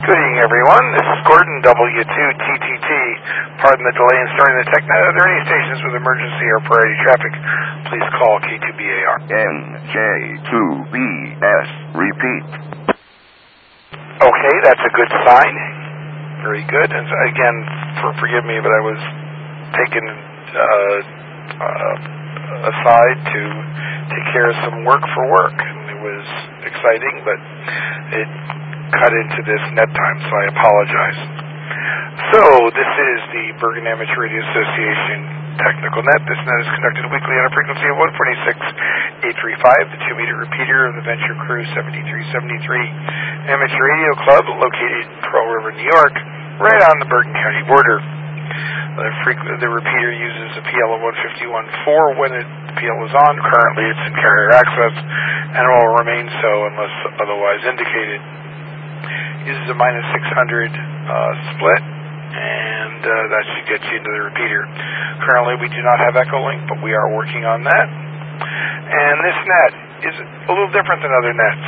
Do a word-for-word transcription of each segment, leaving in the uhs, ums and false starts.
Good evening, everyone. This is Gordon, W two T T T. Pardon the delay in starting the TechNet. Are there any stations with emergency or priority traffic? Please call K two B A R. N J two B S. Repeat. Okay, that's a good sign. Very good. And so, again, for, forgive me, but I was taken uh, uh, aside to take care of some work for work. And it was exciting, but it cut into this net time, so I apologize. So, this is the Bergen Amateur Radio Association Technical Net. This net is conducted weekly on a frequency of one forty-six point eight three five, the two-meter repeater of the Venture Crew seventy-three seventy-three Amateur Radio Club, located in Pearl River, New York, right on the Bergen County border. The, frequ- the repeater uses a P L of one fifty-one point four when it, the P L is on. Currently, it's in carrier access, and will remain so unless otherwise indicated. Uses a minus six hundred uh, split, and uh, that should get you into the repeater. Currently, we do not have Echolink, but we are working on that. And this net is a little different than other nets.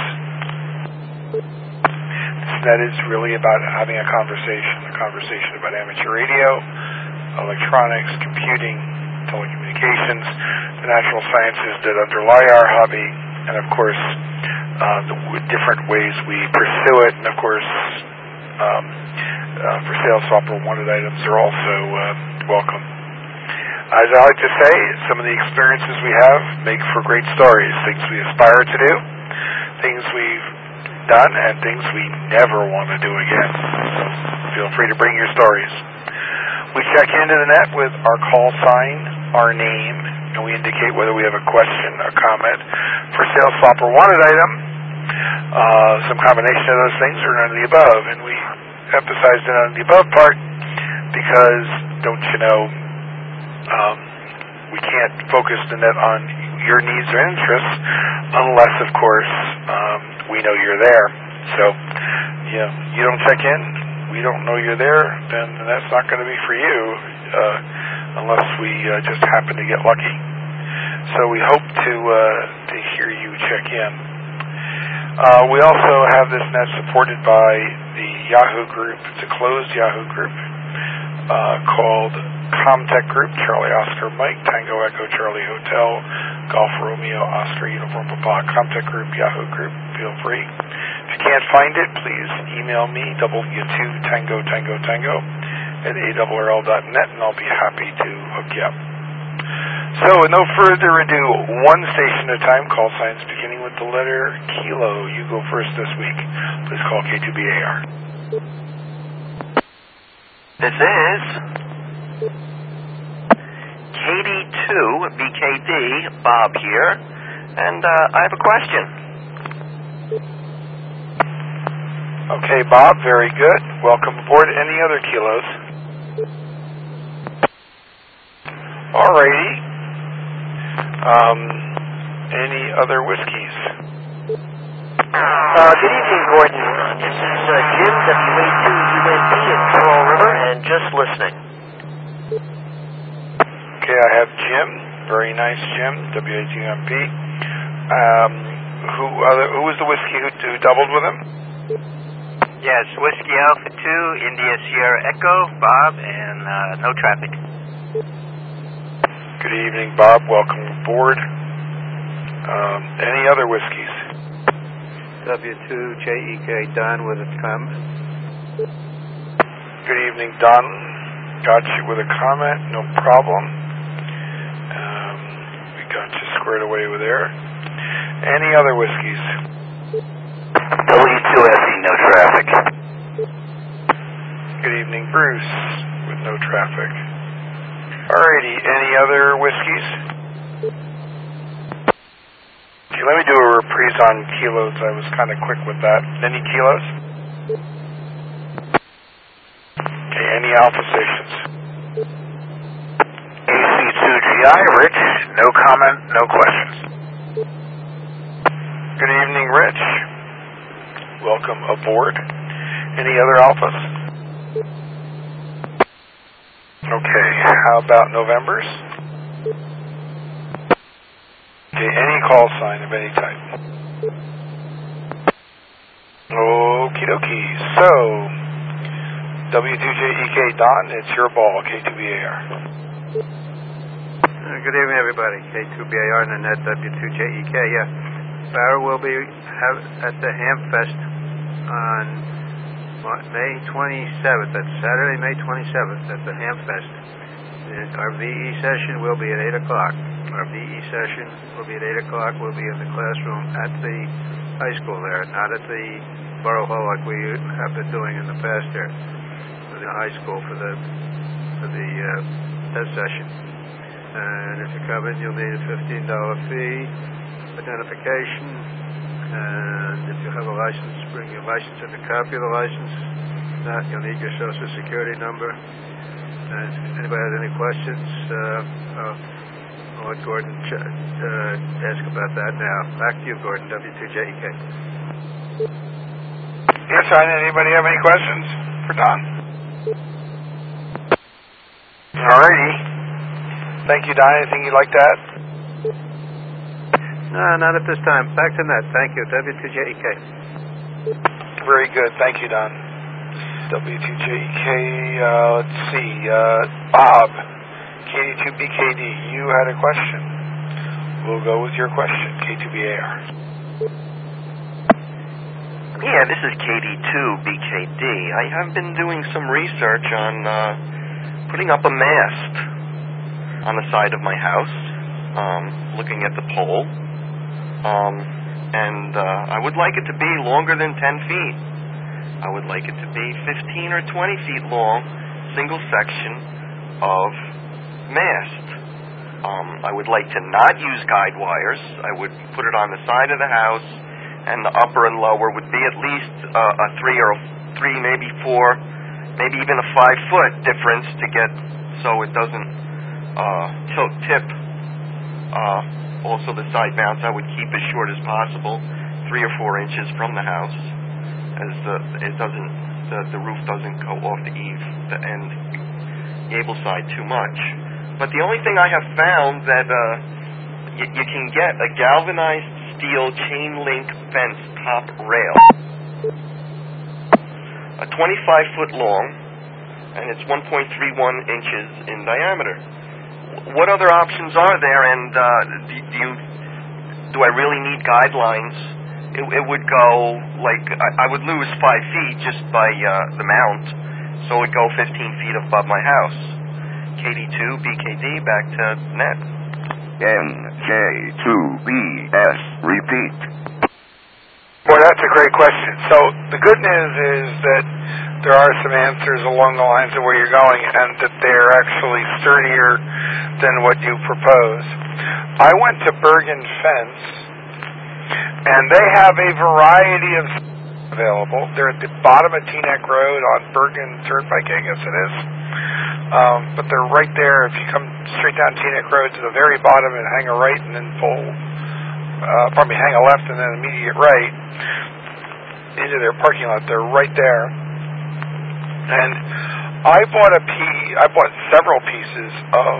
This net is really about having a conversation, a conversation about amateur radio, electronics, computing, telecommunications, the natural sciences that underlie our hobby, and of course, Uh, the w- different ways we pursue it, and of course, um, uh, for sale software wanted items are also uh, welcome. As I like to say, some of the experiences we have make for great stories, things we aspire to do, things we've done, and things we never want to do again. So feel free to bring your stories. We check into the net with our call sign, our name, and we indicate whether we have a question, a comment. For sale swap or wanted item, uh, some combination of those things or none of the above. And we emphasize the none of the above part because, don't you know, um, we can't focus the net on your needs or interests unless, of course, um, we know you're there. So, you know, you don't check in, we don't know you're there, then that's not going to be for you. Uh, unless we uh, just happen to get lucky. So we hope to uh, to hear you check in. Uh, we also have this net supported by the Yahoo group. It's a closed Yahoo group uh, called Comtech Group, Charlie Oscar Mike, Tango Echo Charlie Hotel, Golf Romeo Oscar Uniform Papa, Comtech Group, Yahoo group. Feel free. If you can't find it, please email me, W two Tango Tango Tango at A R R L dot net, and I'll be happy to hook you up. So, with no further ado, one station at a time, call signs beginning with the letter Kilo. You go first this week. Please call K two B A R. This is K D two B K D, Bob here, and uh, I have a question. Okay, Bob, very good. Welcome aboard. Any other kilos? Alrighty. Um, any other whiskeys? Uh, good evening, Gordon. This is uh, Jim, W A two U N P in Pearl River, and just listening. Okay, I have Jim. Very nice, Jim, W A two U N P. Um, who, other, who was the whiskey who, who doubled with him? Yes, Whiskey Alpha two, India Sierra Echo, Bob, and uh, no traffic. Good evening, Bob. Welcome aboard. Um, any other whiskeys? W two J E K, Don with a comment. Good evening, Don. Got you with a comment, no problem. Um, we got you squared away with there. Any other whiskeys? W two S E, no traffic. Good evening, Bruce, with no traffic. Alrighty, any other whiskeys? Okay, let me do a reprise on kilos. I was kind of quick with that. Any kilos? Okay, any alpha stations? A C two G I, Rich, no comment, no questions. Good evening, Rich. Welcome aboard. Any other alphas? Okay, how about Novembers? Okay, any call sign of any type. Okie dokie. So, W two J E K Don, it's your ball, K two B A R. Uh, good evening, everybody. K two B A R and the net W two J E K. Yeah, Barrow will be have, at the Hamfest on May twenty-seventh. That's Saturday, May twenty-seventh at the Hamfest. And our V E session will be at eight o'clock. Our V E session will be at eight o'clock. We'll be in the classroom at the high school there, not at the Borough Hall like we have been doing in the past there. In the high school for the for the uh, test session. And if you come in, you'll need a fifteen dollar fee, identification, and if you have a license, bring your license and a copy of the license. If not, you'll need your social security number. And if anybody has any questions, uh, I'll, I'll let Gordon ch- uh, ask about that now. Back to you, Gordon, W two J E K. Yes, Ryan, anybody have any questions for Don? Alrighty. Thank you, Don. Anything you'd like to add? No, not at this time. Back to net. Thank you, W two J E K. Very good. Thank you, Don. W two J E K, uh, let's see, uh, Bob, K two B K D, you had a question. We'll go with your question, K two B A R. Yeah, this is K D two B K D. I have been doing some research on uh, putting up a mast on the side of my house, um, looking at the pole, um, and uh, I would like it to be longer than ten feet. I would like it to be fifteen or twenty feet long, single section of mast. Um, I would like to not use guide wires. I would put it on the side of the house, and the upper and lower would be at least uh, a three or a three, maybe four, maybe even a five foot difference to get so it doesn't uh, tilt tip. Uh, also, the side mounts I would keep as short as possible, three or four inches from the house, as the it doesn't the, the roof doesn't go off the eave, the end gable side too much. But the only thing I have found that uh, y- you can get a galvanized steel chain link fence top rail, a twenty-five foot long, and it's one point three one inches in diameter. What other options are there, and uh, do, do you do I really need guidelines? It, it would go like I, I would lose five feet just by uh, the mount, so it would go fifteen feet above my house. K D two B K D, back to net. N J two B S, repeat. Boy, that's a great question. So the good news is that there are some answers along the lines of where you're going, and that they're actually sturdier than what you propose. I went to Bergen Fence, and they have a variety of available. They're at the bottom of Teaneck Road on Bergen Turnpike, I guess it is. Um, but they're right there. If you come straight down Teaneck Road to the very bottom and hang a right and then pull, uh, pardon me, hang a left and then immediate right into their parking lot. They're right there. And I bought a piece, I bought several pieces of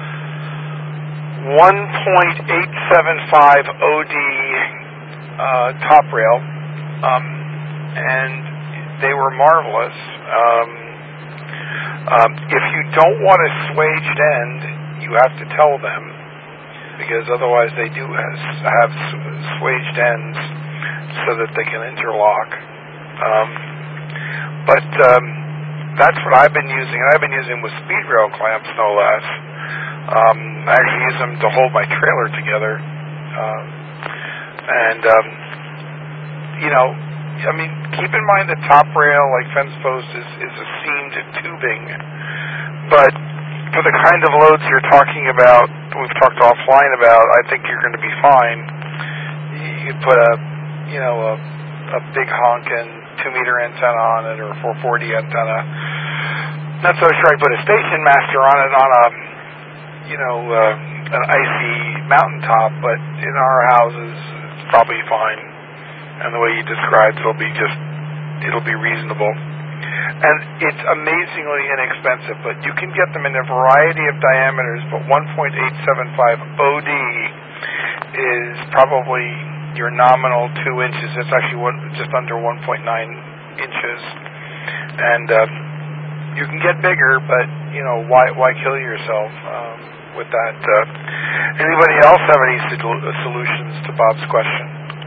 one point eight seven five O D uh, top rail, um, and they were marvelous. Um, um, if you don't want a swaged end, you have to tell them, because otherwise they do have swaged ends so that they can interlock. Um, but um, that's what I've been using, and I've been using with speed rail clamps, no less. Um, I actually use them to hold my trailer together. Um, and, um, you know, I mean, keep in mind the top rail, like fence post, is, is a seamed tubing. But for the kind of loads you're talking about, we've talked offline about, I think you're going to be fine. You could put a, you know, a, a big honkin' two meter antenna on it, or a four forty antenna. Not so sure I'd put a station master on it on a, you know, uh, an icy mountaintop, but in our houses, it's probably fine. And the way you described, it'll be just, it'll be reasonable. And it's amazingly inexpensive, but you can get them in a variety of diameters, but one point eight seven five O D is probably your nominal two inches. It's actually one, just under one point nine inches, and uh, you can get bigger, but you know why why kill yourself um, with that? Uh, anybody else have any sol- solutions to Bob's question?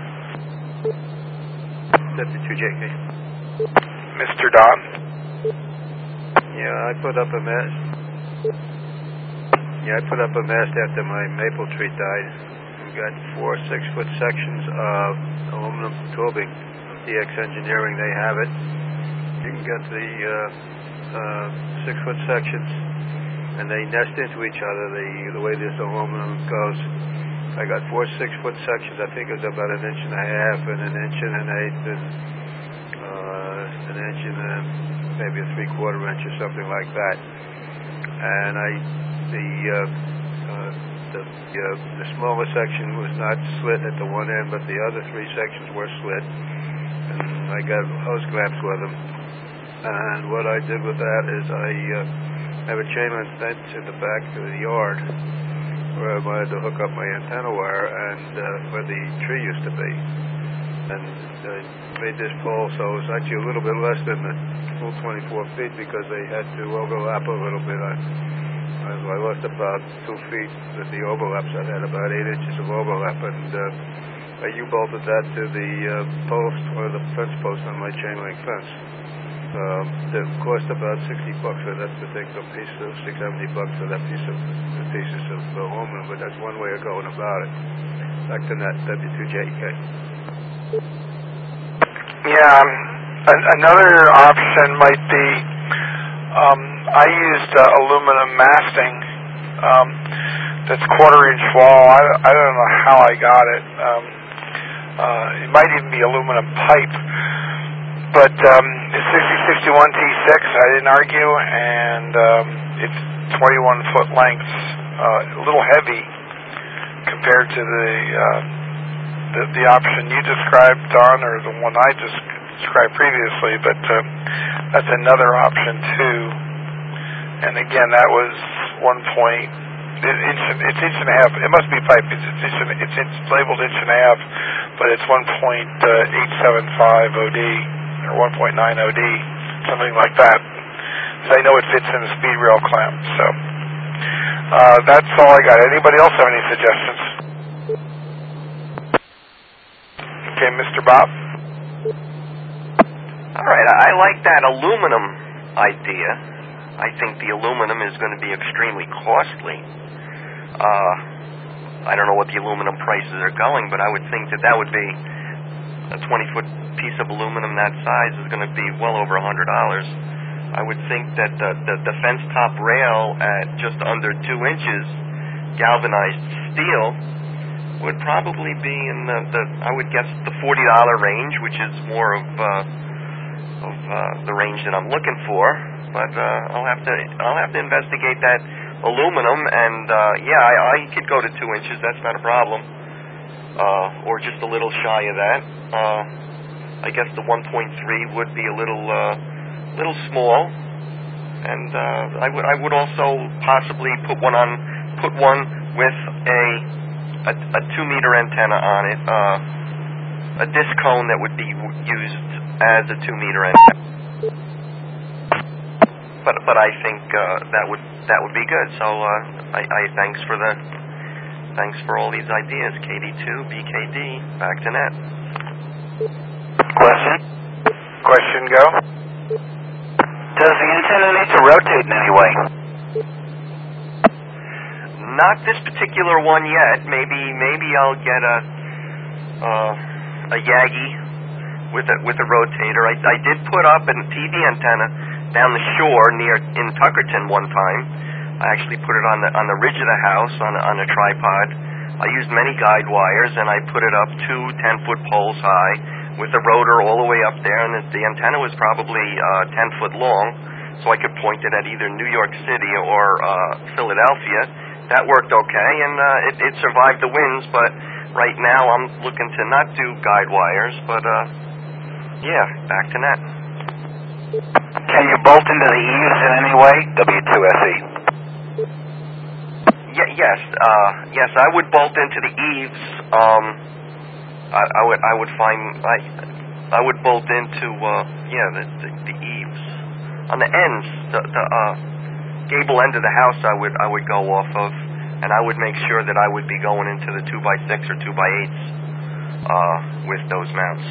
W two J K. Mister Don? Yeah, I put up a mast. Yeah, I put up a mast after my maple tree died. We got four six-foot sections of aluminum tubing. D X Engineering, they have it. You can get the uh, uh, six-foot sections, and they nest into each other. The the way this aluminum goes. I got four six-foot sections. I think it was about an inch and a half, and an inch and an eighth, and uh, an inch and a, maybe a three-quarter inch or something like that. And I, the uh, uh, the uh, the smaller section was not slit at the one end, but the other three sections were slit. And I got hose clamps with them. And what I did with that is I uh, have a chain link fence in the back of the yard, where I wanted to hook up my antenna wire and uh, where the tree used to be. And I made this pole so it was actually a little bit less than the full twenty-four feet because they had to overlap a little bit. I, I lost about two feet with the overlaps. I had about eight inches of overlap, and uh, I U-bolted that to the uh, post, or the fence post on my chain link fence. Um, it cost about sixty bucks for that particular piece of six seventy bucks for that piece of the pieces of aluminum, but that's one way of going about it. Back to that W two J K. Yeah, um, a- another option might be um, I used uh, aluminum masting. Um, that's quarter inch wall. I, I don't know how I got it. Um, uh, it might even be aluminum pipe. But um, it's sixty sixty-one T six, I didn't argue, and um, it's twenty-one foot lengths, uh, a little heavy compared to the, uh, the the option you described, Don, or the one I just described previously, but uh, that's another option too. And again, that was one point, inch, it's inch and a half, it must be pipe, it's, it's, inch and, it's, it's labeled inch and a half, but it's one point eight seven five O D. Or one point nine O D, something like that. So I know it fits in a speed rail clamp. So uh, that's all I got. Anybody else have any suggestions? Okay, Mister Bob. All right, I like that aluminum idea. I think the aluminum is going to be extremely costly. Uh, I don't know what the aluminum prices are going, but I would think that that would be a twenty-foot piece of aluminum that size is going to be well over one hundred dollars. I would think that the, the, the fence top rail at just under two inches galvanized steel would probably be in the, the I would guess, the forty dollar range, which is more of uh, of uh, the range that I'm looking for. But uh, I'll have to I'll have to investigate that aluminum, and uh, yeah, I, I could go to two inches. That's not a problem. Uh, or just a little shy of that. Uh, I guess the one point three would be a little, uh, little small, and uh, I would I would also possibly put one on, put one with a a, a two meter antenna on it, uh, a disc cone that would be used as a two meter antenna. But but I think uh, that would that would be good. So uh, I, I thanks for the. Thanks for all these ideas, K D two, B K D, back to net. Question? Question, go. Does the antenna need to rotate in any way? Not this particular one yet. Maybe maybe I'll get a uh, a Yagi with a with a rotator. I, I did put up a T V antenna down the shore near in Tuckerton one time. I actually put it on the on the ridge of the house on a, on a tripod. I used many guide wires, and I put it up two ten-foot poles high with the rotor all the way up there, and the, the antenna was probably uh, ten foot long, so I could point it at either New York City or uh, Philadelphia. That worked okay, and uh, it, it survived the winds, but right now I'm looking to not do guide wires, but uh, yeah, back to net. Can you bolt into the eaves in any way? W two S E. Y- yes, uh, yes, I would bolt into the eaves. Um, I, I would I would find I I would bolt into uh, yeah the, the the eaves on the ends, the, the uh, gable end of the house. I would I would go off of, and I would make sure that I would be going into the two by six or two by eights uh, with those mounts.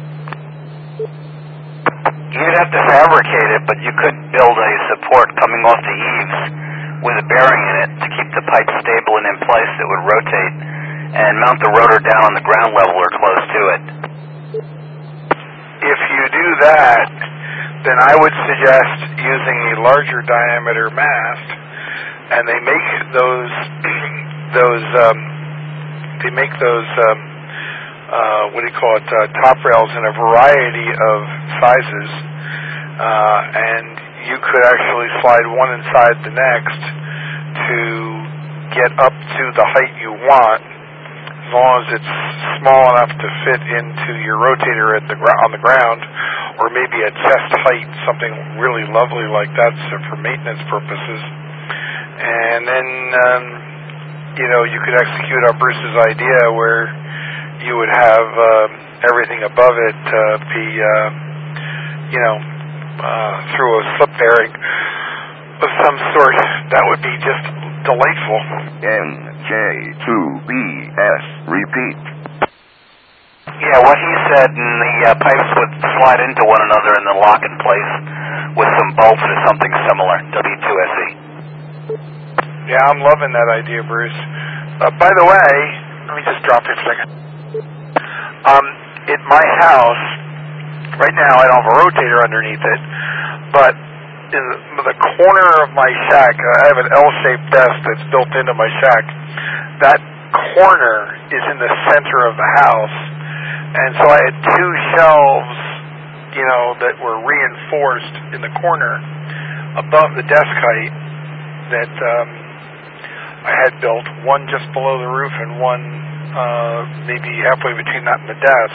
You'd have to fabricate it, but you could build a support coming off the eaves with a bearing in it to keep the pipe stable and in place that would rotate, and mount the rotor down on the ground level or close to it. If you do that, then I would suggest using a larger diameter mast, and they make those those um, they make those um, uh, what do you call it uh, top rails in a variety of sizes, uh, and you could actually slide one inside the next to get up to the height you want, as long as it's small enough to fit into your rotator at the gr- on the ground, or maybe at chest height, something really lovely like that so for maintenance purposes. And then, um, you know, you could execute on Bruce's idea where you would have uh, everything above it uh, be, uh, you know, uh, through a slip bearing of some sort. That would be just delightful. N J two B S, repeat. Yeah, what he said, and the uh, pipes would slide into one another and then lock in place with some bolts or something similar, W two S E. Yeah, I'm loving that idea, Bruce. Uh, by the way, let me just drop it for a second. Um, at my house, right now I don't have a rotator underneath it, but in the, the corner of my shack, I have an L-shaped desk that's built into my shack. That corner is in the center of the house, and so I had two shelves, you know, that were reinforced in the corner above the desk height that um, I had built, one just below the roof and one uh, maybe halfway between that and the desk.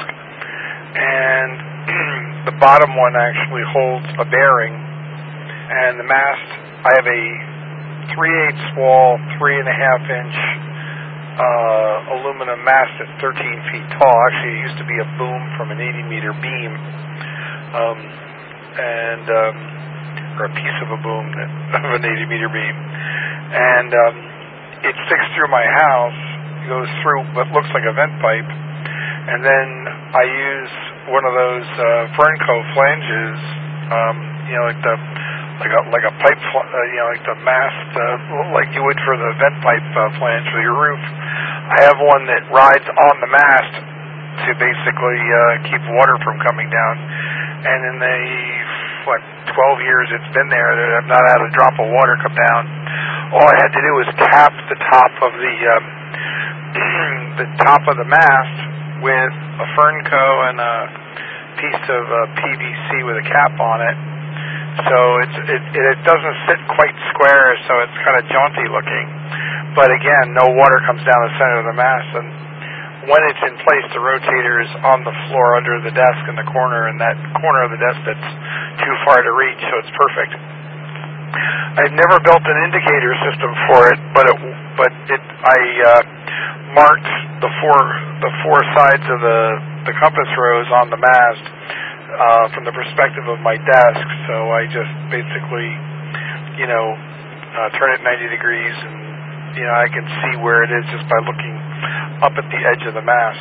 And the bottom one actually holds a bearing, and the mast, I have a three-eighths wall, three and a half inch uh, aluminum mast that's thirteen feet tall. Actually, it used to be a boom from an eighty meter beam, um, and um, or a piece of a boom that, of an eighty meter beam, and um, it sticks through my house. It goes through what looks like a vent pipe, and then I use one of those uh, Fernco flanges, um, you know, like the like a like a pipe, uh, you know, like the mast, uh, like you would for the vent pipe uh, flange for your roof. I have one that rides on the mast to basically uh, keep water from coming down. And in the what twelve years it's been there, I've not had a drop of water come down. All I had to do was cap the top of the um, the top of the mast with a Fernco and a piece of uh, P V C with a cap on it. So it's, it, it doesn't sit quite square, so it's kind of jaunty looking. But again, no water comes down the center of the mast. And when it's in place, the rotator is on the floor under the desk in the corner, and that corner of the desk that's too far to reach, so it's perfect. I've never built an indicator system for it, but it, but it, I uh, marked the four the four sides of the, the compass rose on the mast uh, from the perspective of my desk. So I just basically, you know, uh, turn it ninety degrees, and you know I can see where it is just by looking up at the edge of the mast.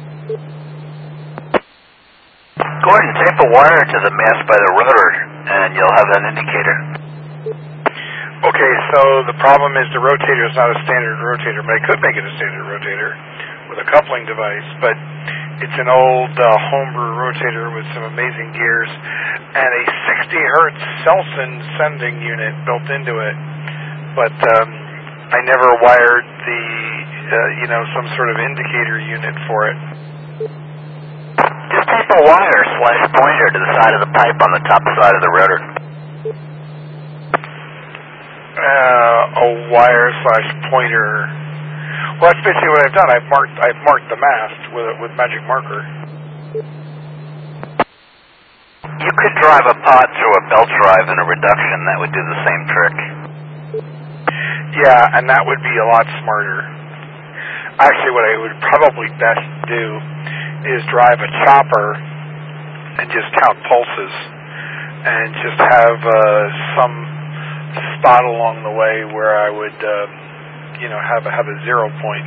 Gordon, tape a wire to the mast by the rotor, and you'll have an indicator. Okay, so the problem is the rotator is not a standard rotator, but I could make it a standard rotator with a coupling device, but it's an old uh, homebrew rotator with some amazing gears and a sixty hertz Selson sending unit built into it, but um, I never wired the, uh, you know, some sort of indicator unit for it. Just tape a wire slash pointer to the side of the pipe on the top side of the rotor. Uh, a wire slash pointer. Well, that's basically what I've done. I've marked I've marked the mast with a, with magic marker. You could drive a pod through a belt drive in a reduction. That would do the same trick. Yeah, and that would be a lot smarter. Actually, what I would probably best do is drive a chopper and just count pulses and just have uh, some spot along the way where I would, uh, you know, have a, have a zero point.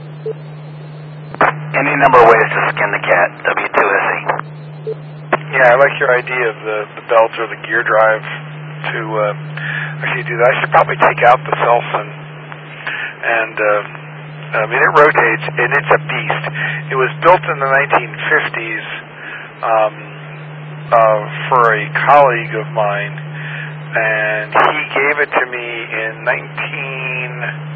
Any number of ways to skin the cat, W two S E. Yeah, I like your idea of the, the belt or the gear drive to uh, actually do that. I should probably take out the Selson, and uh, I mean it rotates and it's a beast. It was built in the nineteen fifties um, uh, for a colleague of mine, and he gave it to me in nineteen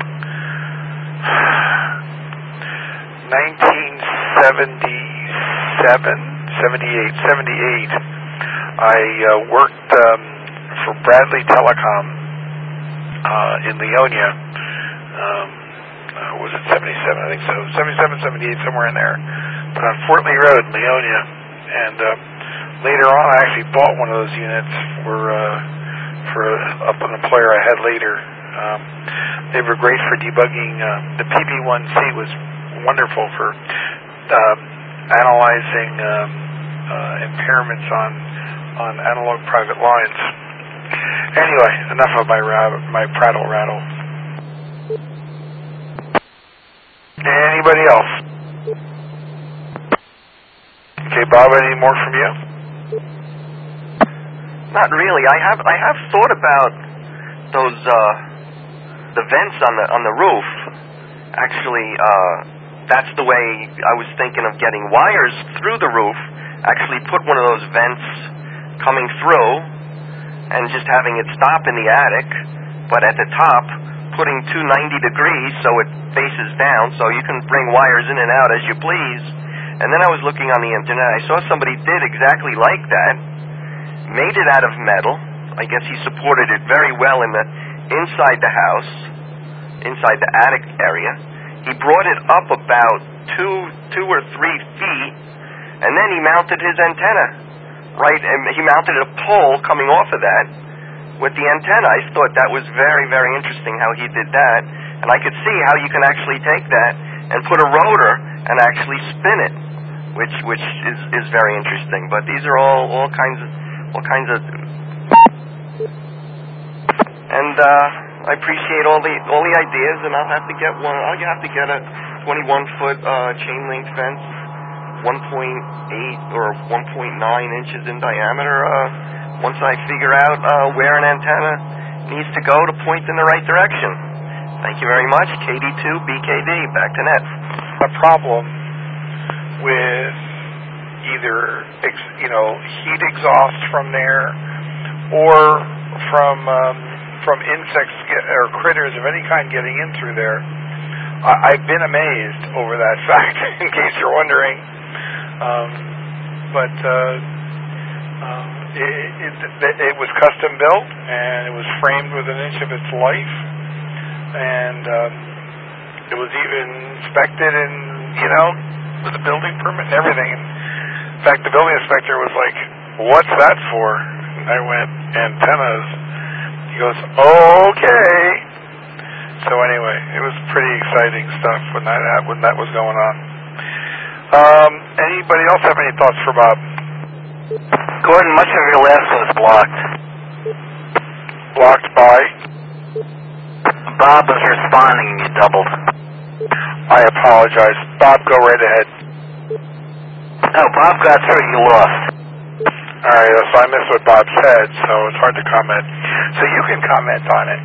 seventy-seven, seventy-eight, seventy-eight. I uh, worked um, for Bradley Telecom uh, in Leonia. Um, uh, was it seventy-seven? I think so. seventy-seven, seventy-eight, somewhere in there. But on Fort Lee Road in Leonia. And uh, later on, I actually bought one of those units for uh, for a, an employer I had later. Um, they were great for debugging. Uh, the P B one C was wonderful for uh, analyzing um, uh, impairments on on analog private lines. Anyway, enough of my ra- my prattle rattle. Anybody else? Okay, Bob, any more from you? Not really. I have I have thought about those uh, the vents on the on the roof. Actually, uh, that's the way I was thinking of getting wires through the roof. Actually, put one of those vents coming through, and just having it stop in the attic, but at the top, putting two ninety degrees so it faces down, so you can bring wires in and out as you please. And then I was looking on the internet. I saw somebody did exactly like that. Made it out of metal. I guess he supported it very well in the inside the house, inside the attic area. He brought it up about two, two or three feet, and then he mounted his antenna. Right, and he mounted a pole coming off of that with the antenna. I thought that was very, very interesting how he did that, and I could see how you can actually take that and put a rotor and actually spin it, which which is, is very interesting. But these are all, all kinds of all kinds of, and uh, I appreciate all the all the ideas, and I'll have to get one. I'll have to get a twenty-one foot uh, chain link fence, one point eight or one point nine inches in diameter, uh, once I figure out uh, where an antenna needs to go to point in the right direction. Thank you very much. K D two B K D, back to net. A problem with either, ex- you know, heat exhaust from there or from um, from insects get, or critters of any kind getting in through there. I- I've been amazed over that fact, in case you're wondering. Um, but uh, um, it, it, it, it was custom built, and it was framed with an inch of its life, and um, it was even inspected, and you know, with a building permit and everything. And in fact, the building inspector was like, "What's that for?" And I went, "Antennas." He goes, "Okay." So anyway, it was pretty exciting stuff when that when that was going on. Um, anybody else have any thoughts for Bob? Gordon, much of your last was blocked. Blocked by? Bob was responding and you doubled. I apologize. Bob, go right ahead. No, Bob got through, you lost. Alright, so I missed what Bob said, so it's hard to comment. So you can comment on it.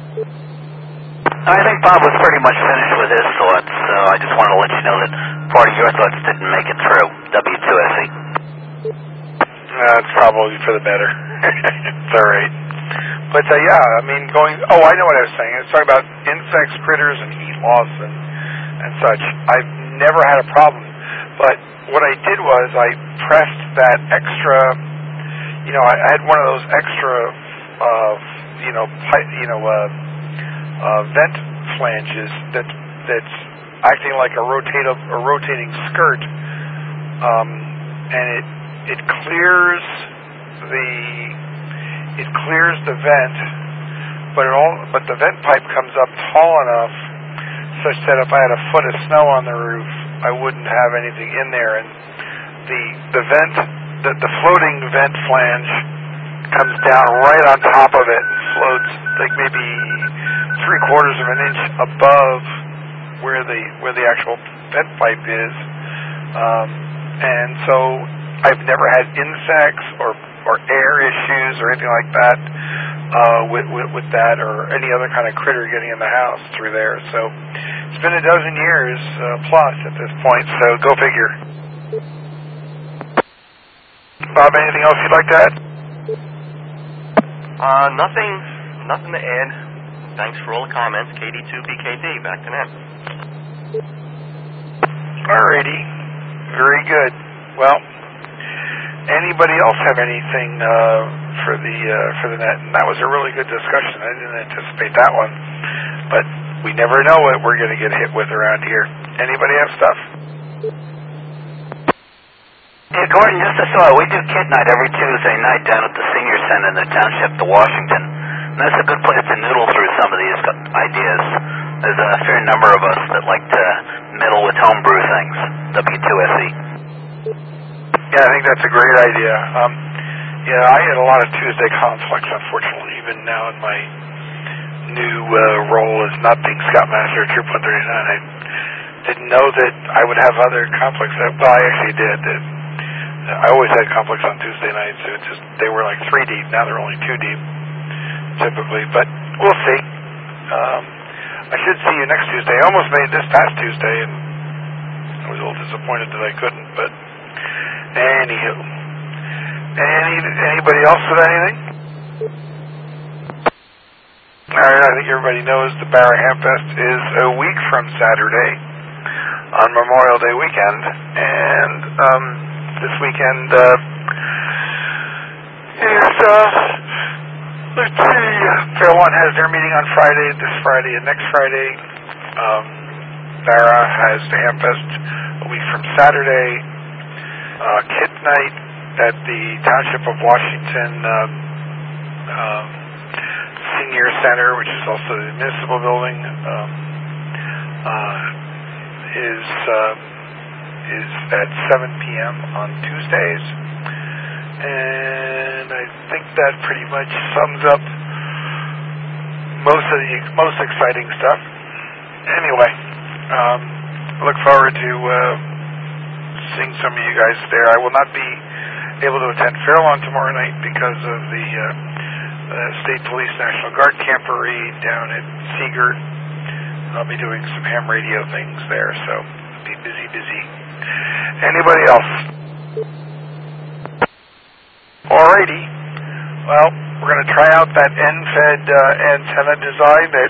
I think Bob was pretty much finished with his thoughts, so I just wanted to let you know that part of your thoughts didn't make it through. W two S E. That's uh, probably for the better. It's alright. But uh, yeah, I mean, going, oh, I know what I was saying. I was talking about insects, critters, and heat loss and, and such. I've never had a problem, but what I did was I pressed that extra, you know, I, I had one of those extra, uh, you know, pipe, you know, uh, Uh, vent flanges that that's acting like a rotate a rotating skirt, um, and it it clears the it clears the vent, but it all but the vent pipe comes up tall enough such that if I had a foot of snow on the roof, I wouldn't have anything in there. And the the vent, the, the floating vent flange comes down right on top of it and floats like maybe three quarters of an inch above where the where the actual vent pipe is. Um, and so I've never had insects or or air issues or anything like that uh, with, with with that or any other kind of critter getting in the house through there. So it's been a dozen years uh, plus at this point. So go figure. Bob, anything else you'd like to add? Uh, nothing, nothing to add. Thanks for all the comments. K D two B K D, back to net. Alrighty, very good. Well, anybody else have anything uh, for the uh, for the net? And that was a really good discussion. I didn't anticipate that one, but we never know what we're going to get hit with around here. Anybody have stuff? Yeah, Gordon, just a thought. We do kid night every Tuesday night down at the senior center in the township of Washington. And that's a good place to noodle through some of these ideas. There's a fair number of us that like to middle with homebrew things. W two S E. Yeah, I think that's a great idea. Um, yeah, I had a lot of Tuesday conflicts, unfortunately, even now in my new uh, role as not being Scoutmaster Troop one thirty-nine. I didn't know that I would have other conflicts. Well, I actually did. I always had conflicts on Tuesday nights. It just they were like three deep. Now they're only two deep, typically. But we'll see. Um, I should see you next Tuesday. I almost made this past Tuesday, and I was a little disappointed that I couldn't. But anywho, any anybody else with anything? All right. I think everybody knows the Barra Hamfest is a week from Saturday on Memorial Day weekend, and um, this weekend uh, is, uh, let's see, Fairlawn has their meeting on Friday, this Friday and next Friday. Um, Barra has the Hamfest a week from Saturday. Uh, Kid Night at the Township of Washington um, um, Senior Center, which is also the municipal building, um, uh, is uh, is at seven p.m. on Tuesdays, and I think that pretty much sums up most of the most exciting stuff. Anyway, um, I look forward to uh, seeing some of you guys there. I will not be able to attend Fairlawn tomorrow night because of the uh, uh, State Police National Guard Camp Parade down at Seagirt. I'll be doing some ham radio things there, so I'll be busy, busy. Anybody else? Alrighty. Well, we're going to try out that N-Fed uh, antenna design that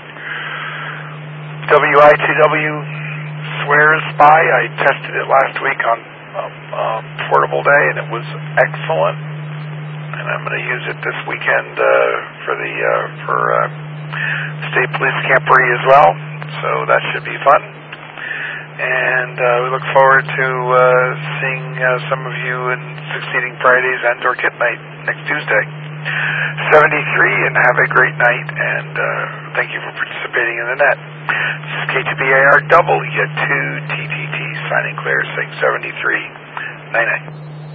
W I T W swears by. I tested it last week on um, um, Portable Day, and it was excellent. And I'm going to use it this weekend uh, for the uh, for uh, State Police Camporee as well. So that should be fun. And uh, we look forward to uh, seeing uh, some of you in succeeding Fridays and or Kid Night next Tuesday. seventy-three, and have a great night, and uh, thank you for participating in the net. This is K two B A R double E two T T T signing clear, saying seventy-three, nine nine.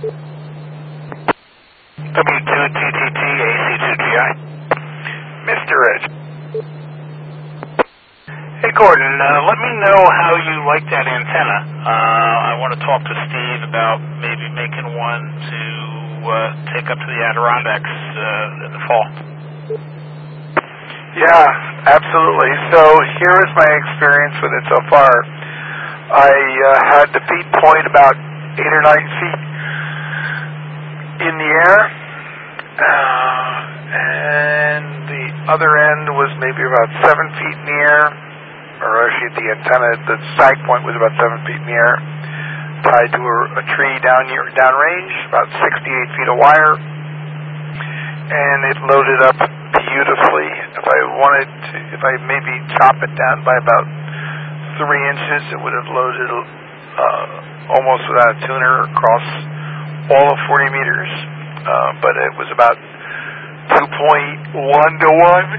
W two T T T A C two G I. Mister Edge. Hey, Gordon, uh, let me know how you like that antenna. Uh, I want to talk to Steve about maybe making one to uh, take up to the Adirondacks uh, in the fall. Yeah, absolutely. So here is my experience with it so far. I uh, had the feed point about eight or nine feet in the air, uh, and the other end was maybe about seven feet in the air. Or actually the antenna, the sag point was about seven feet in the air, tied to a, a tree down near, downrange, about sixty-eight feet of wire, and it loaded up beautifully. If I wanted to, if I maybe chop it down by about three inches, it would have loaded uh, almost without a tuner across all of forty meters, uh, but it was about two point one to one.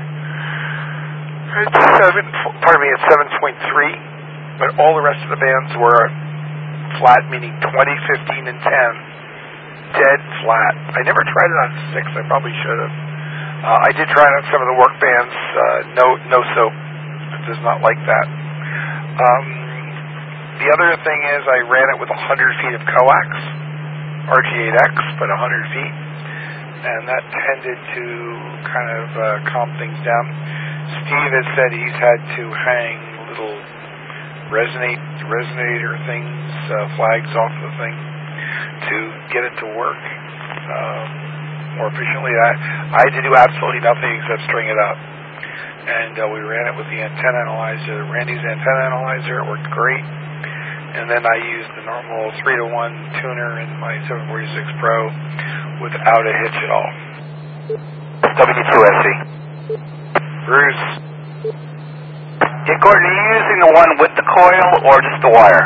It's seven, pardon me, it's seven point three, but all the rest of the bands were flat meaning twenty, fifteen, and ten. Dead flat. I never tried it on six. I probably should have. Uh, I did try it on some of the work bands. Uh, no, no soap. It does not like that. Um, the other thing is I ran it with one hundred feet of coax, R G eight X, but one hundred feet, and that tended to kind of uh, calm things down. Steve has said he's had to hang little resonate resonator things, uh, flags off the thing to get it to work uh, more efficiently. I, I had to do absolutely nothing except string it up. And uh, we ran it with the antenna analyzer, Randy's antenna analyzer. It worked great. And then I used the normal three to one tuner in my seven forty-six Pro without a hitch at all. W two S C. Bruce. Yeah, Gordon, are you using the one with the coil or just the wire?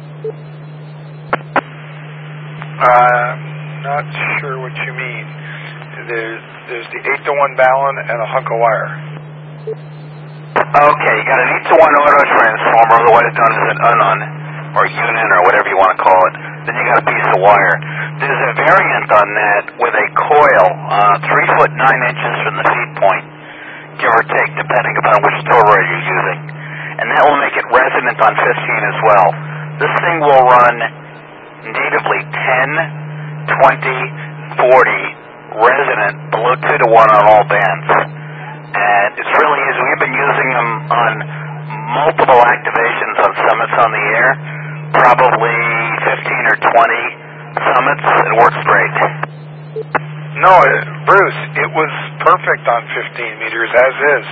I'm not sure what you mean. There's there's the eight to one Ballon and a hunk of wire. Okay, you got an eight to one auto transformer, otherwise known as an unon, or unit, or whatever you want to call it. Then you got a piece of wire. There's a variant on that with a coil, uh, three foot nine inches from the feed point, give or take, depending upon which toroid you're using. And that will make it resonant on fifteen as well. This thing will run natively ten, twenty, forty, resonant, below two to one on all bands. And it's really easy. We've been using them on multiple activations on summits on the air, probably fifteen or twenty summits. It works great. No, Bruce, it was perfect on fifteen meters, as is.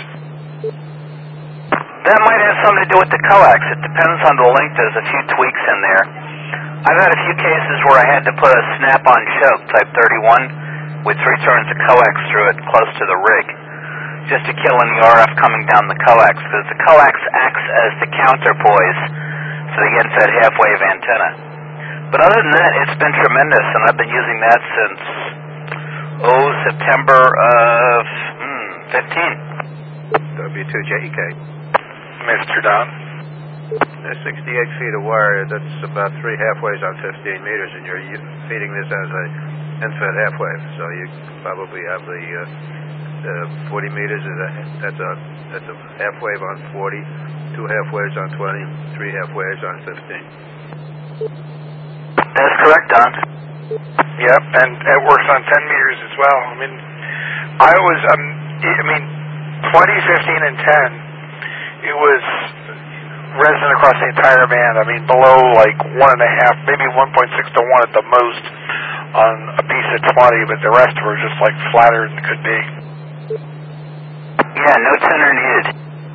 That might have something to do with the coax. It depends on the length. There's a few tweaks in there. I've had a few cases where I had to put a snap-on choke, type thirty-one, with three turns of coax through it close to the rig, just to kill any R F coming down the coax, because the coax acts as the counterpoise for the end-fed half-wave antenna. But other than that, it's been tremendous, and I've been using that since, oh, September of hmm, fifteen. W two J E K. Mister Don. There's sixty-eight feet of wire. That's about three halfways on fifteen meters, and you're feeding this as a end-fed half-wave. So you probably have the, uh, the forty meters. Is a, that's a that's a half-wave on forty, two half-waves on twenty, three half-waves on fifteen. That's correct, Don. Yep, and it works on ten meters as well. I mean, I was, um, I mean, twenty, fifteen, and ten, it was resonant across the entire band. I mean, below like one and a half, maybe one point six to one at the most on a piece of twenty, but the rest were just like flatter than could be. Yeah, no tuner needed.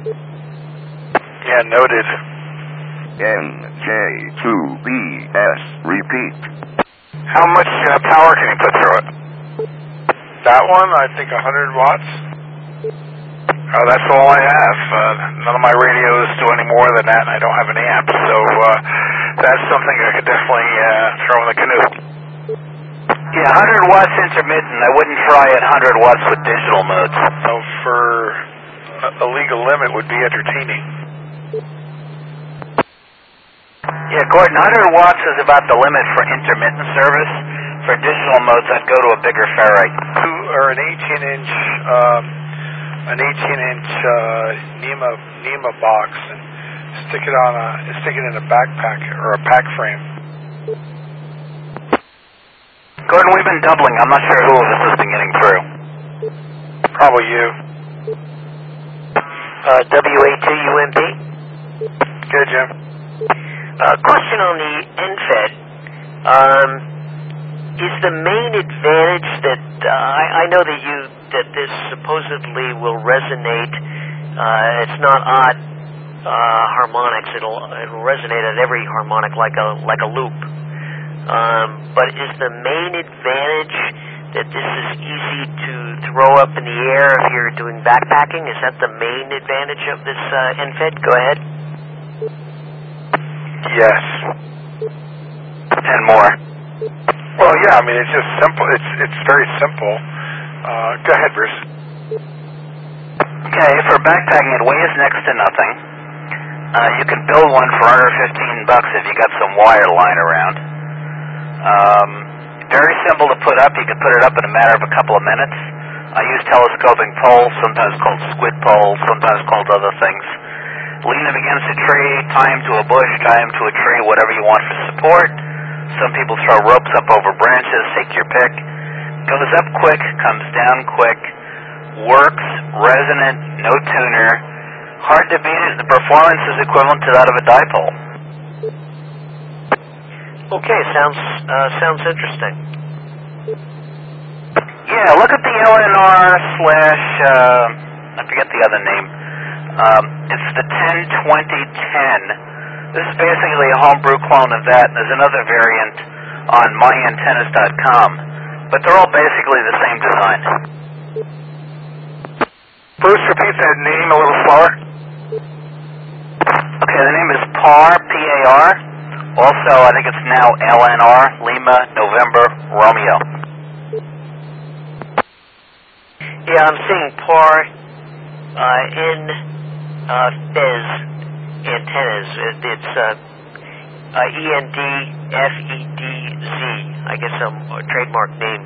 Yeah, noted. N J two B S, repeat. How much uh, power can you put through it? That one, I think one hundred watts. Oh, that's all I have. Uh, none of my radios do any more than that, and I don't have an amp, so uh, that's something I could definitely uh, throw in the canoe. Yeah, one hundred watts intermittent. I wouldn't try at one hundred watts with digital modes. So for a, a legal limit would be entertaining. Yeah, Gordon, one hundred watts is about the limit for intermittent service. For digital modes, I'd go to a bigger ferrite. Two or an eighteen inch, um, an eighteen inch uh, NEMA NEMA box, and stick it on a stick it in a backpack or a pack frame. Gordon, we've been doubling. I'm not sure who of us has been getting through. Probably you. Uh, W A two U M P. Good, Jim. Uh, question on the N FED. Um, is the main advantage that uh, I, I know that you that this supposedly will resonate? Uh, it's not odd uh, harmonics. It'll it'll resonate at every harmonic like a like a loop. Um, but is the main advantage that this is easy to throw up in the air if you're doing backpacking? Is that the main advantage of this uh, N FED? Go ahead. Yes. And more. Well, yeah. I mean, it's just simple. It's it's very simple. Uh, go ahead, Bruce. Okay, for backpacking, it weighs next to nothing. Uh, you can build one for under fifteen bucks if you got some wire lying around. Um, very simple to put up. You can put it up in a matter of a couple of minutes. I use telescoping poles, sometimes called squid poles, sometimes called other things. Lean them against a tree, tie them to a bush, tie them to a tree, whatever you want for support. Some people throw ropes up over branches, take your pick. Goes up quick, comes down quick, works, resonant, no tuner. Hard to beat it. The performance is equivalent to that of a dipole. Okay, sounds uh, sounds interesting. Yeah, look at the L N R slash, uh, I forget the other name. Um, it's the ten twenty ten. This is basically a homebrew clone of that, and there's another variant on my antennas dot com. But they're all basically the same design. Bruce, repeat that name a little slower. Okay, the name is P A R, P A R. Also, I think it's now L N R, Lima, November, Romeo. Yeah, I'm seeing P A R uh, in uh, Fez antennas. It, it's uh, uh, E N D F E D Z. I guess some uh, trademark name.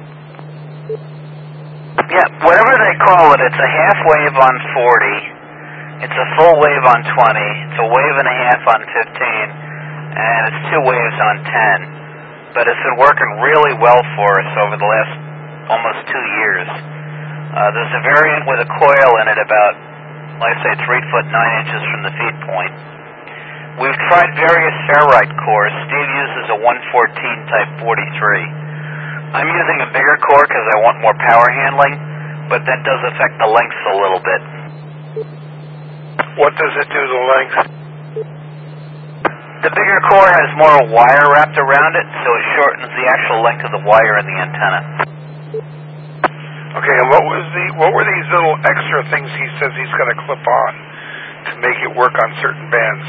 Yeah, whatever they call it, it's a half wave on forty. It's a full wave on twenty. It's a wave and a half on fifteen. And it's two waves on ten. But it's been working really well for us over the last almost two years. Uh, there's a variant with a coil in it about, let's say, three foot nine inches from the feed point. We've tried various ferrite cores. Steve uses a one fourteen type forty-three. I'm using a bigger core because I want more power handling, but that does affect the length a little bit. What does it do to the length? The bigger core has more wire wrapped around it, so it shortens the actual length of the wire in the antenna. Okay, and what was the what were these little extra things he says he's going to clip on to make it work on certain bands?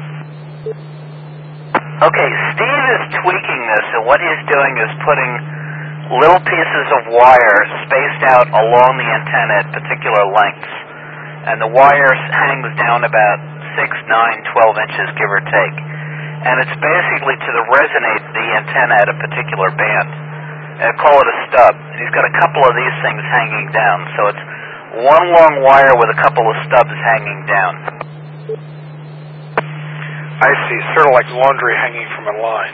Okay, Steve is tweaking this, and what he's doing is putting little pieces of wire spaced out along the antenna at particular lengths. And the wire hangs down about six, nine, twelve inches, give or take. And it's basically to the resonate the antenna at a particular band. And call it a stub. And he's got a couple of these things hanging down. So it's one long wire with a couple of stubs hanging down. I see, sort of like laundry hanging from a line.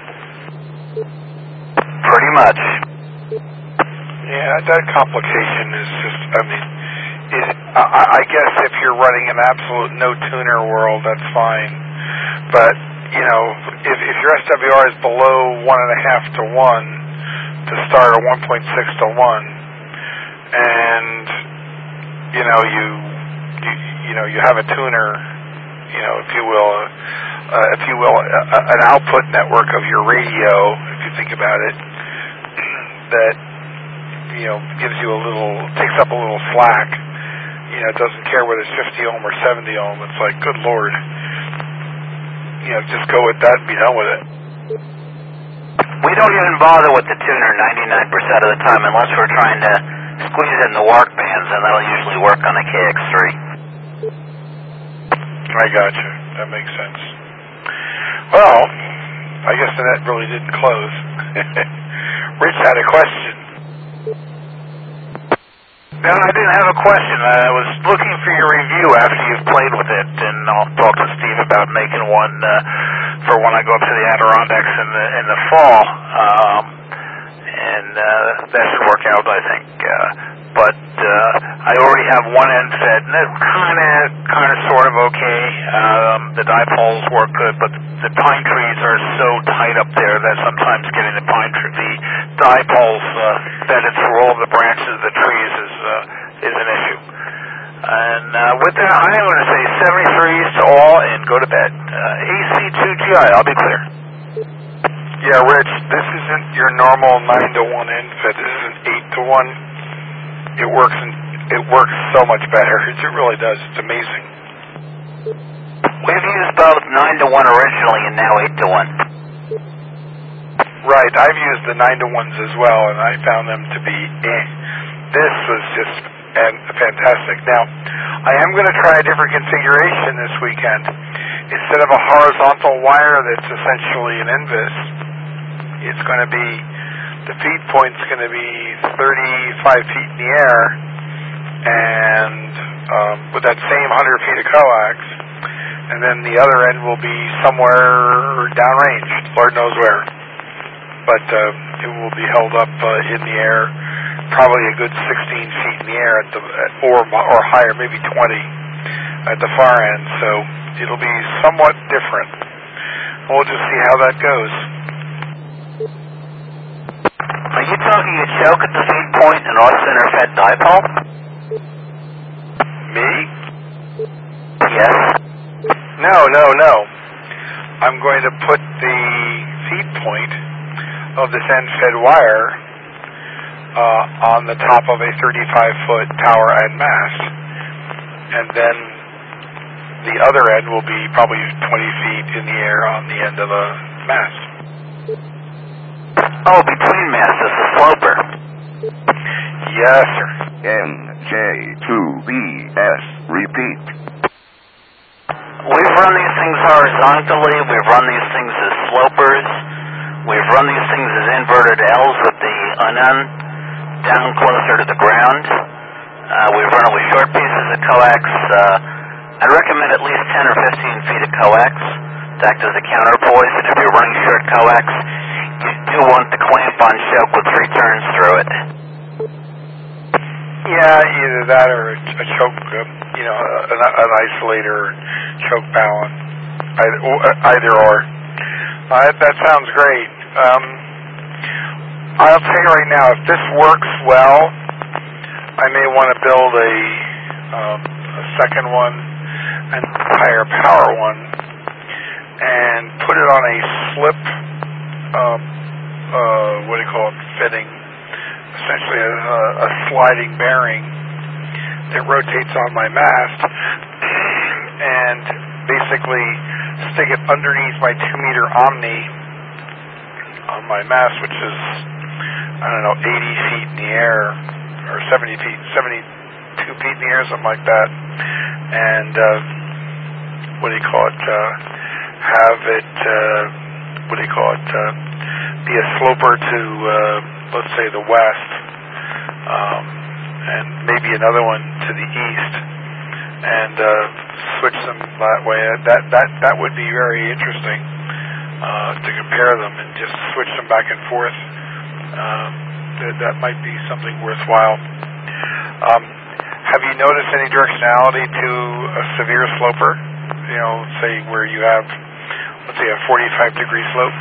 Pretty much. Yeah, that complication is just, I mean, is, I, I guess if you're running an absolute no-tuner world, that's fine. But, you know, if, if your S W R is below one and a half to one to start, or one point six to one, and, you know, you, you, you know, you have a tuner, you know, if you will, uh, if you will, uh, an output network of your radio, if you think about it, that, you know, gives you a little, takes up a little slack. You know, it doesn't care whether it's fifty ohm or seventy ohm. It's like, good Lord. You know, just go with that and be done with it. We don't even bother with the tuner ninety-nine percent of the time unless we're trying to squeeze in the work bands, and that'll usually work on a K X three. I gotcha. That makes sense. Well, I guess the net really didn't close. Rich had a question. No, I didn't have a question. I was looking for your review after you've played with it, and I'll talk to Steve about making one uh, for when I go up to the Adirondacks in the in the fall. Um, and uh, that should work out, I think. Uh, but uh, I already have one end fed, and it's kind of, kind of, sort of okay. Um, the dipoles work good, but the pine trees are so tight up there that sometimes getting the pine tree, the dipoles uh, bedded through all the branches of the trees is uh, is an issue. And uh, with that, I'm going to say seventy-threes to all and go to bed. Uh, A C two G I, I'll be clear. Yeah, Rich, this isn't your normal nine to one end fed. This is an eight to one. It works, and it works so much better. It really does. It's amazing. We've used both nine to one originally and now eight to one. Right, I've used the nine to ones as well, and I found them to be eh. This was just and fantastic. Now, I am going to try a different configuration this weekend. instead of a horizontal wire that's essentially an N V I S, it's going to be, the feed point's going to be thirty-five feet in the air, and um, with that same one hundred feet of coax, and then the other end will be somewhere downrange, Lord knows where. But uh, it will be held up uh, in the air, probably a good sixteen feet in the air, at the or or higher, maybe twenty at the far end. So it'll be somewhat different. We'll just see how that goes. Are you talking a choke at the feed point and off-center fed dipole? Me? Yes. No, no, no. I'm going to put the feed point of this end-fed wire uh, on the top of a thirty-five foot tower and mast, and then the other end will be probably twenty feet in the air on the end of a mast. Oh, between masts, as a sloper. Yes, sir. N J two B S, repeat. We've run these things horizontally, we've run these things as slopers, we've run these things as inverted L's with the unan down closer to the ground. Uh, we've run it with short pieces of coax. Uh, I'd recommend at least ten or fifteen feet of coax to act as a counterpoise, and if you're running short coax, you do want the clamp on choke with three turns through it. Yeah, either that or a, a choke, uh, you know, an, an isolator, choke balance, either or. Either or. Uh, that sounds great. Um, I'll tell you right now, if this works well, I may want to build a, um, a second one, and higher power one, and put it on a slip, um, uh, what do you call it, fitting, essentially a, a sliding bearing that rotates on my mast, and basically stick it underneath my two meter Omni on my mast, which is, I don't know, eighty feet in the air, or seventy feet, seventy-two feet in the air, something like that, and uh, what do you call it, uh, have it, uh, what do you call it, uh, be a sloper to, uh, let's say, the west, um, and maybe another one to the east, and uh, switch them that way. That that that would be very interesting uh, to compare them and just switch them back and forth. Um, that, that might be something worthwhile. Um, have you noticed any directionality to a severe sloper? You know, say where you have, let's say, a forty-five degree slope.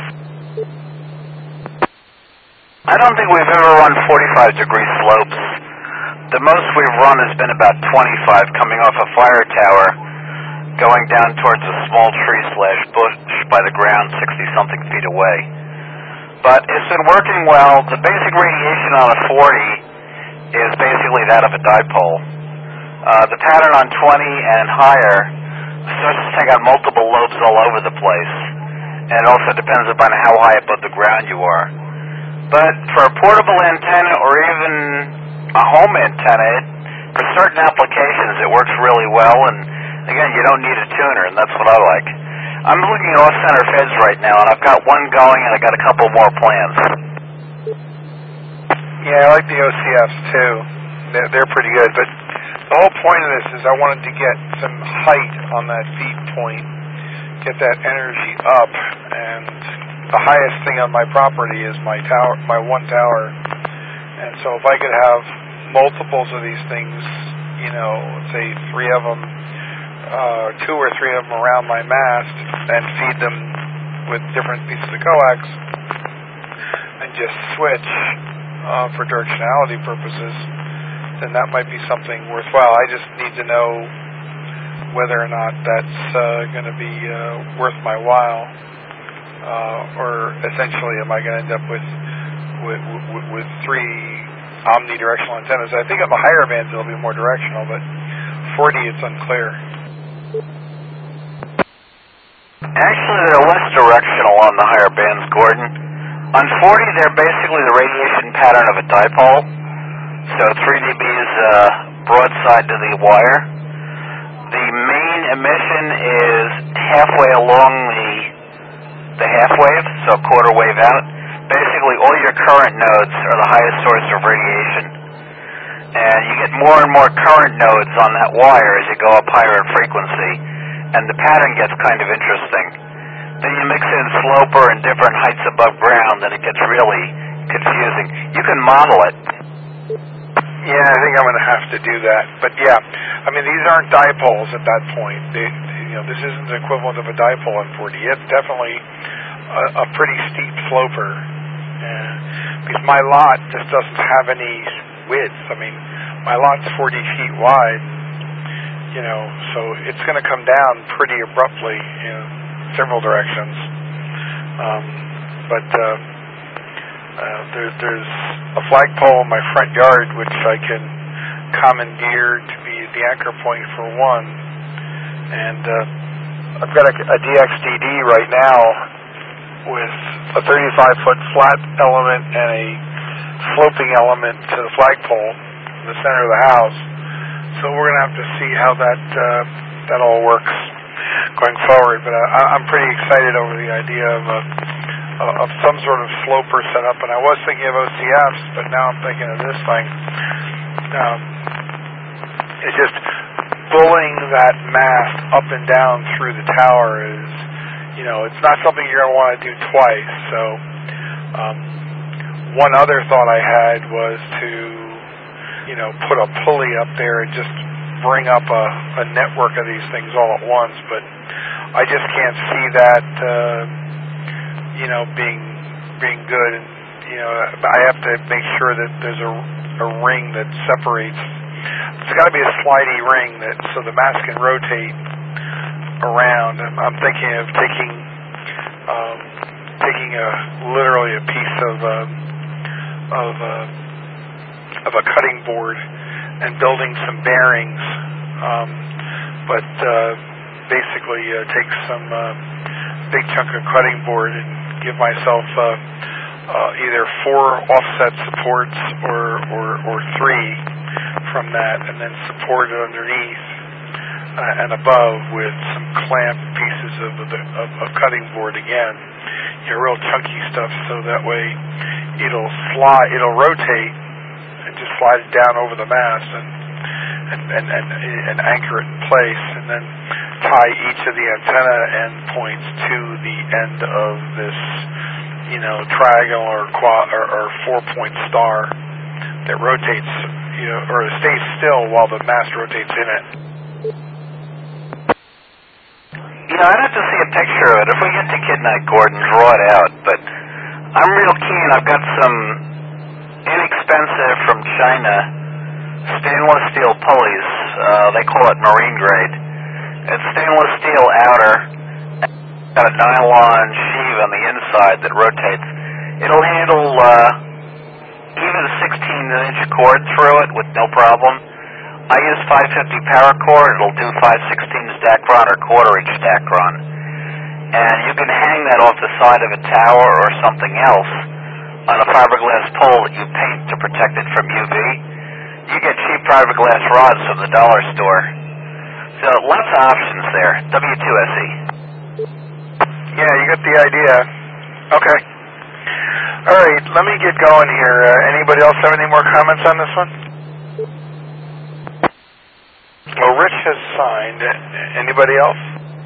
I don't think we've ever run forty-five degree slopes. The most we've run has been about twenty-five, coming off a fire tower, going down towards a small tree slash bush by the ground sixty something feet away. But it's been working well. The basic radiation on a forty is basically that of a dipole. Uh, the pattern on twenty and higher starts to take on multiple lobes all over the place, and it also depends upon how high above the ground you are. But for a portable antenna or even a home antenna, it, for certain applications it works really well, and again, you don't need a tuner, and that's what I like. I'm looking at off-center feds right now, and I've got one going, and I've got a couple more plans. Yeah, I like the O C Fs too. They're, they're pretty good, but the whole point of this is I wanted to get some height on that feed point, get that energy up, and the highest thing on my property is my tower, my one tower. And so if I could have multiples of these things, you know, let's say three of them, uh, two or three of them around my mast, and feed them with different pieces of coax, and just switch uh, for directionality purposes, then that might be something worthwhile. I just need to know whether or not that's uh, going to be uh, worth my while, uh, or essentially, am I going to end up with with, with with three omnidirectional antennas? I think on the higher bands it'll be more directional, but forty it's unclear. Actually, they're less directional on the higher bands, Gordon. On forty, they're basically the radiation pattern of a dipole. So three D B is uh, broadside to the wire. The main emission is halfway along the the half wave, so quarter wave out. Basically, all your current nodes are the highest source of radiation. And you get more and more current nodes on that wire as you go up higher in frequency, and the pattern gets kind of interesting. Then you mix in sloper and different heights above ground, and it gets really confusing. You can model it. Yeah, I think I'm going to have to do that. But yeah, I mean, these aren't dipoles at that point. They, you know, this isn't the equivalent of a dipole on forty. It's definitely a, a pretty steep sloper. Uh, because my lot just doesn't have any width. I mean, my lot's forty feet wide, you know, so it's going to come down pretty abruptly in several directions. Um, but uh, uh, there, there's a flagpole in my front yard which I can commandeer to be the anchor point for one, and uh, I've got a, a D X D D right now with a thirty-five foot flat element and a sloping element to the flagpole in the center of the house. So we're going to have to see how that uh, that all works going forward. But I, I'm pretty excited over the idea of a, of some sort of sloper setup. And I was thinking of O C Fs, but now I'm thinking of this thing. Um, it's just pulling that mast up and down through the tower is, you know, it's not something you're going to want to do twice. So um, one other thought I had was to, you know, put a pulley up there and just bring up a, a network of these things all at once. But I just can't see that, uh, you know, being being good. And, you know, I have to make sure that there's a, a ring that separates. It's got to be a slidey ring that so the mast can rotate around. I'm, I'm thinking of taking um, taking a literally a piece of uh, of uh, of a cutting board and building some bearings, um, but uh, basically uh, take some uh, big chunk of cutting board and give myself uh, uh, either four offset supports or, or or three from that, and then support it underneath uh, and above with some clamp pieces of, the, of of cutting board again, you know, real chunky stuff, so that way it'll slide, it'll rotate and just slide it down over the mast and and and, and, and anchor it in place, and then tie each of the antenna end points to the end of this, you know, triangle or quad or, or four point star that rotates, you know, or stays still while the mast rotates in it. You know, I'd have to see a picture of it. If we get to Kid Night, Gordon, draw it out. But I'm real keen. I've got some inexpensive from China stainless steel pulleys. Uh, they call it marine grade. It's stainless steel outer, got a nylon sheave on the inside that rotates. It'll handle uh, even a sixteen inch cord through it with no problem. I use five fifty paracord. It'll do five sixteenths Dacron or quarter inch Dacron. And you can hang that off the side of a tower or something else on a fiberglass pole that you paint to protect it from U V. You get cheap fiberglass rods from the dollar store. So lots of options there. W two S E. Yeah, you got the idea. Okay. All right, let me get going here. Uh, anybody else have any more comments on this one? Well, Rich has signed. Anybody else?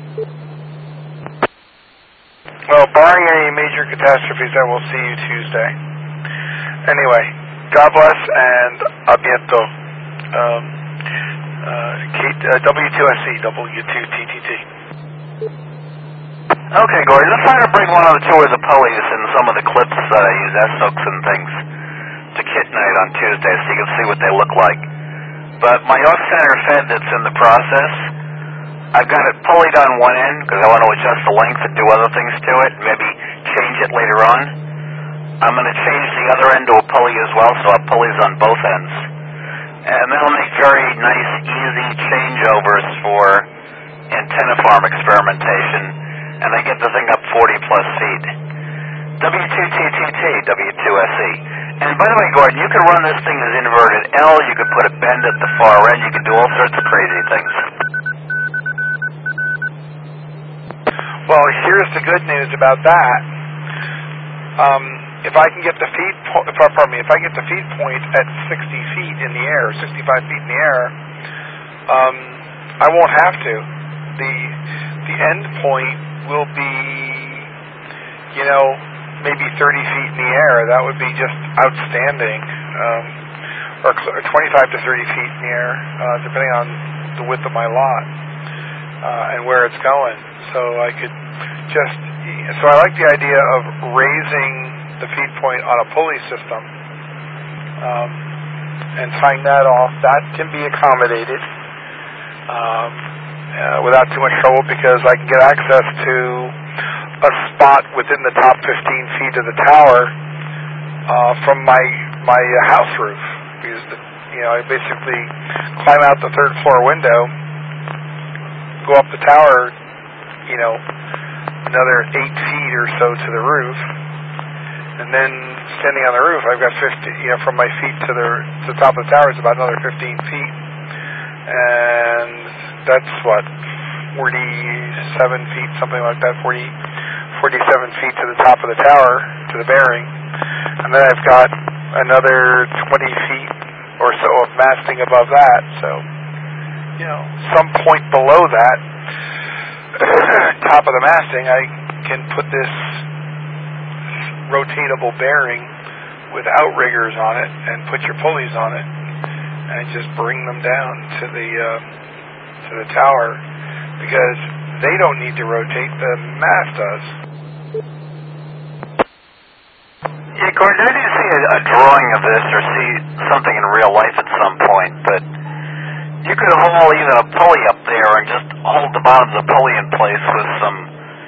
Well, barring any major catastrophes, I will see you Tuesday. Anyway, God bless and a biento. Um, uh, Kate, uh, W two S E, W two T T T. Okay, Gordon, let's try to bring one of the two of the pulleys and some of the clips that I use, S hooks and things, to Kit Night on Tuesday so you can see what they look like. But my off-center fed that's in the process, I've got it pulleyed on one end because I want to adjust the length and do other things to it, and maybe change it later on. I'm going to change the other end to a pulley as well, so I'll have pulleys on both ends. And that'll make very nice, easy changeovers for antenna farm experimentation, and I get the thing up forty plus feet. W two T T T, W two S E. And by the way, Gordon, you can run this thing as inverted L, you could put a bend at the far end, you can do all sorts of crazy things. course, the good news about that, um, if I can get the feed, po- pardon me, if I get the feed point at sixty feet in the air, sixty-five feet in the air, um, I won't have to. The the end point will be, you know, maybe thirty feet in the air. That would be just outstanding. Um, or twenty-five to thirty feet in the air, uh, depending on the width of my lot uh, and where it's going. So I could just, so I like the idea of raising the feed point on a pulley system um, and tying that off. That can be accommodated um, uh, without too much trouble, because I can get access to a spot within the top fifteen feet of the tower uh, from my my uh, house roof. Because the, you know, I basically climb out the third floor window, go up the tower, you know, another eight feet or so to the roof, and then standing on the roof, I've got fifty, you know, from my feet to the to the top of the tower is about another fifteen feet, and that's what, forty-seven feet, something like that, forty, forty-seven feet to the top of the tower, to the bearing, and then I've got another twenty feet or so of masting above that. So, you know, some point below that, top of the masting, I can put this rotatable bearing with outriggers on it and put your pulleys on it and just bring them down to the uh, to the tower, because they don't need to rotate, the mast does. Yeah, Gordon, I didn't see a, a drawing of this or see something in real life at some point, but you could haul even a pulley up there and just hold the bottom of the pulley in place with some,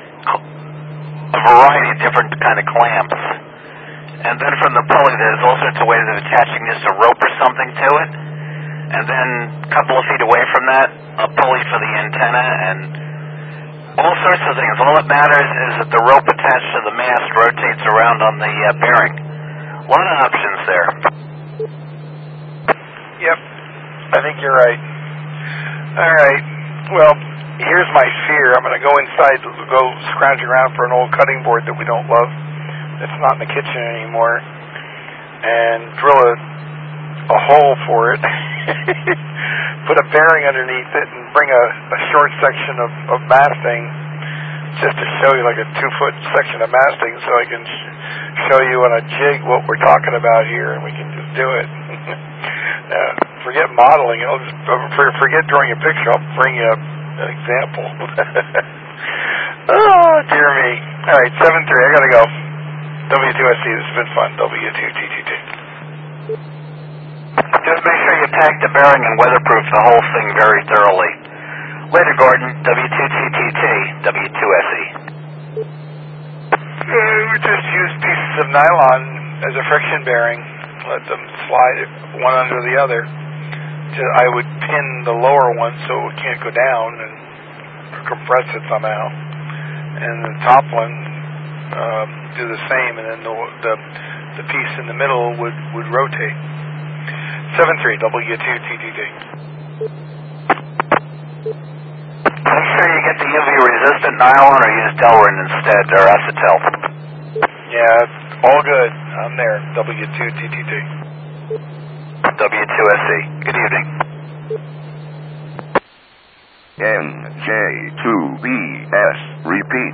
a variety of different kind of clamps. And then from the pulley, there's all sorts of ways of attaching just a rope or something to it. And then a couple of feet away from that, a pulley for the antenna, and all sorts of things. All that matters is that the rope attached to the mast rotates around on the uh, bearing. A lot of options there. Yep, I think you're right. All right, well, here's my fear. I'm going to go inside, go scrounging around for an old cutting board that we don't love, that's not in the kitchen anymore, and drill a, a hole for it, put a bearing underneath it, and bring a, a short section of, of masting, just to show you, like a two-foot section of masting, so I can sh- show you on a jig what we're talking about here, and we can just do it. uh, forget modeling. I'll just, forget drawing a picture. I'll bring you a, an example. Oh, dear me. All right, seven three. I got to go. W two S C, this has been fun. W two T T T. Just make sure you pack the bearing and weatherproof the whole thing very thoroughly. Later, Gordon. W two T T T, W two S E. Uh, we just use pieces of nylon as a friction bearing. Let them slide one under the other. Just, I would pin the lower one so it can't go down and compress it somehow. And the top one, um, do the same, and then the, the the piece in the middle would, would rotate. seven three, W two T T T. Make sure you get the U V-resistant nylon or use Delrin instead, or acetal. Yeah, all good. I'm there. W two T T T. W two S E. Good evening. N J two B S. Repeat.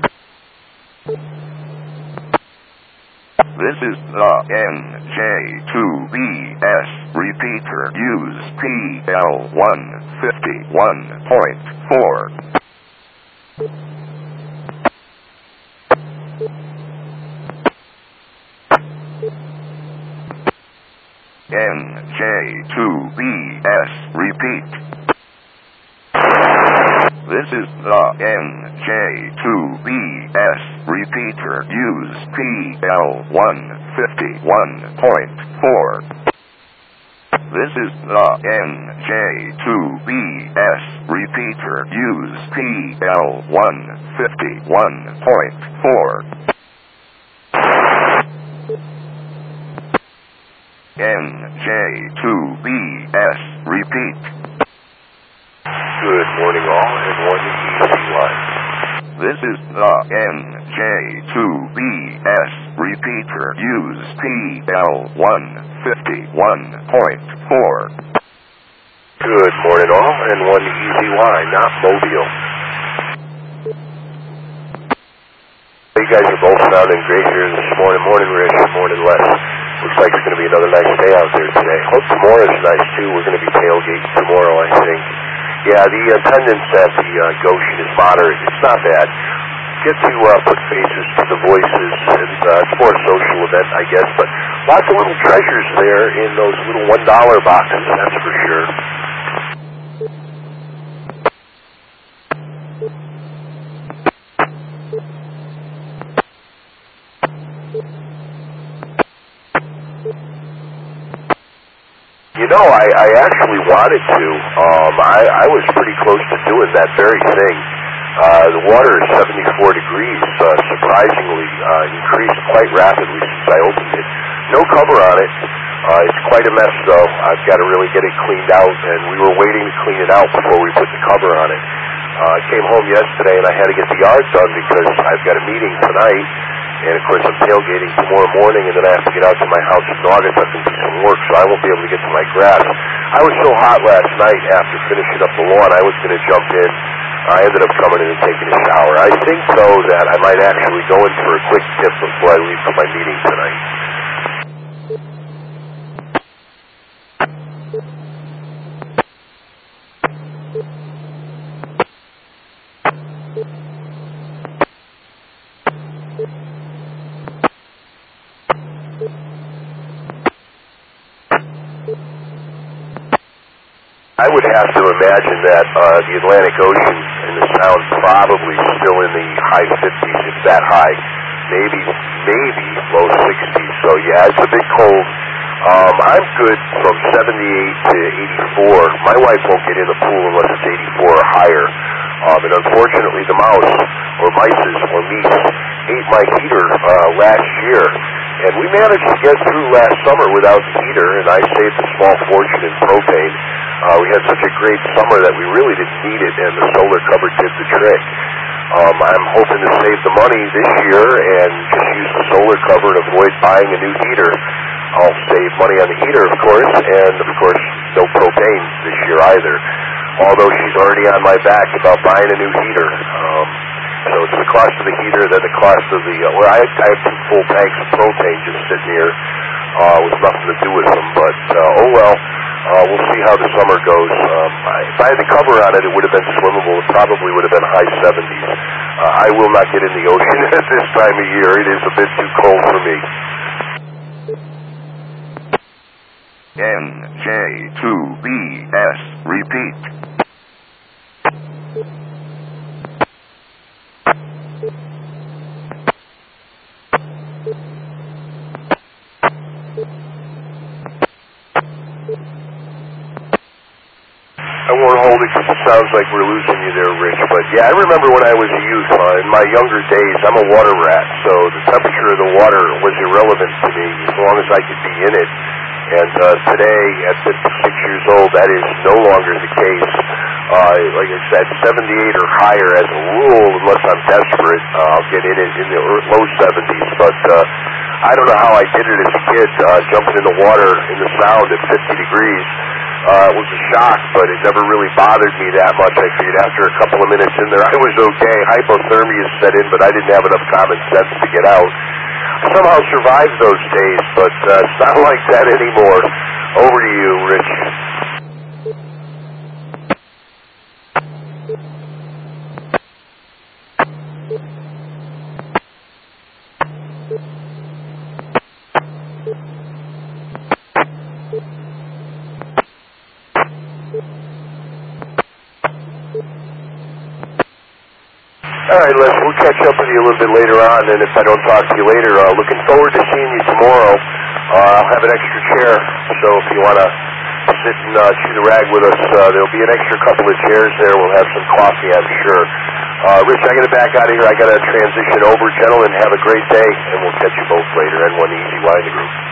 This is the N J two B S repeater. Use P L one fifty-one point four. N J two B S repeat. This is the N J two B S repeater. Use P L one fifty-one point four. This is the N J two B S repeater. Use P L one fifty-one point four. N J two B S repeat. Good morning all, and one E C line. This is the N J two B S repeater. Use P L one fifty-one point four. Good morning all, and one easy Y, not Mobile. You guys are both sounding great here this morning. Morning, Rich. Morning, Les. Looks like it's going to be another nice day out there today. Hope tomorrow's nice, too. We're going to be tailgating tomorrow, I think. Yeah, the attendance at the uh, Goshen is moderate. It's not bad. Get to uh, put faces to the voices, and uh, it's more a social event, I guess, but lots of little treasures there in those little one dollar boxes, that's for sure. You know, I, I actually wanted to. Um, I, I was pretty close to doing that very thing. Uh, the water is seventy-four degrees, uh, surprisingly uh, increased quite rapidly since I opened it. No cover on it. Uh, it's quite a mess, though. I've got to really get it cleaned out, and we were waiting to clean it out before we put the cover on it. Uh, I came home yesterday, and I had to get the yard done because I've got a meeting tonight. And, of course, I'm tailgating tomorrow morning, and then I have to get out to my house in Naugatuck and do some work, so I won't be able to get to my grass. I was so hot last night after finishing up the lawn, I was going to jump in. I ended up coming in and taking a shower. I think, though, that I might actually go in for a quick tip before I leave for my meeting tonight. I would have to imagine that uh, the Atlantic Ocean and the Sound probably still in the high fifties, if that high. Maybe, maybe low sixties. So, yeah, it's a bit cold. Um, I'm good from seventy-eight to eighty-four. My wife won't get in the pool unless it's eighty-four or higher. Um, and unfortunately, the mouse, or mices, or meese, ate my heater uh, last year. And we managed to get through last summer without the heater, and I saved a small fortune in propane. Uh, we had such a great summer that we really didn't need it, and the solar cover did the trick. Um, I'm hoping to save the money this year and just use the solar cover and avoid buying a new heater. I'll save money on the heater, of course, and, of course, no propane this year either. Although she's already on my back about buying a new heater. Um, so it's the cost of the heater, then the cost of the... Uh, well, I, I have two full tanks of propane just sitting here uh, with nothing to do with them. But, uh, oh well, uh, we'll see how the summer goes. Um, I, if I had the cover on it, it would have been swimmable. It probably would have been high seventies. Uh, I will not get in the ocean at this time of year. It is a bit too cold for me. N J two B S repeat. I won't hold it because it sounds like we're losing you there, Rich. But, yeah, I remember when I was a youth, uh, in my younger days, I'm a water rat, so the temperature of the water was irrelevant to me as long as I could be in it. And uh, today, at fifty-six years old, that is no longer the case. Uh, like I said, seventy-eight or higher as a rule, unless I'm desperate, uh, I'll get in it in the low seventies. But uh, I don't know how I did it as a kid, uh, jumping in the water in the Sound at fifty degrees. Uh, it was a shock, but it never really bothered me that much. I figured after a couple of minutes in there, I was okay. Hypothermia set in, but I didn't have enough common sense to get out. I somehow survived those days, but uh, it's not like that anymore. Over to you, Rich. All right, Les, we'll catch up with you a little bit later on, and if I don't talk to you later, uh, looking forward to seeing you tomorrow. Uh, I'll have an extra chair, so if you want to sit and uh, chew the rag with us, uh, there'll be an extra couple of chairs there. We'll have some coffee, I'm sure. Uh, Rich, I got to back out of here. I got to transition over. Gentlemen, have a great day, and we'll catch you both later. N one Easy Y in the group.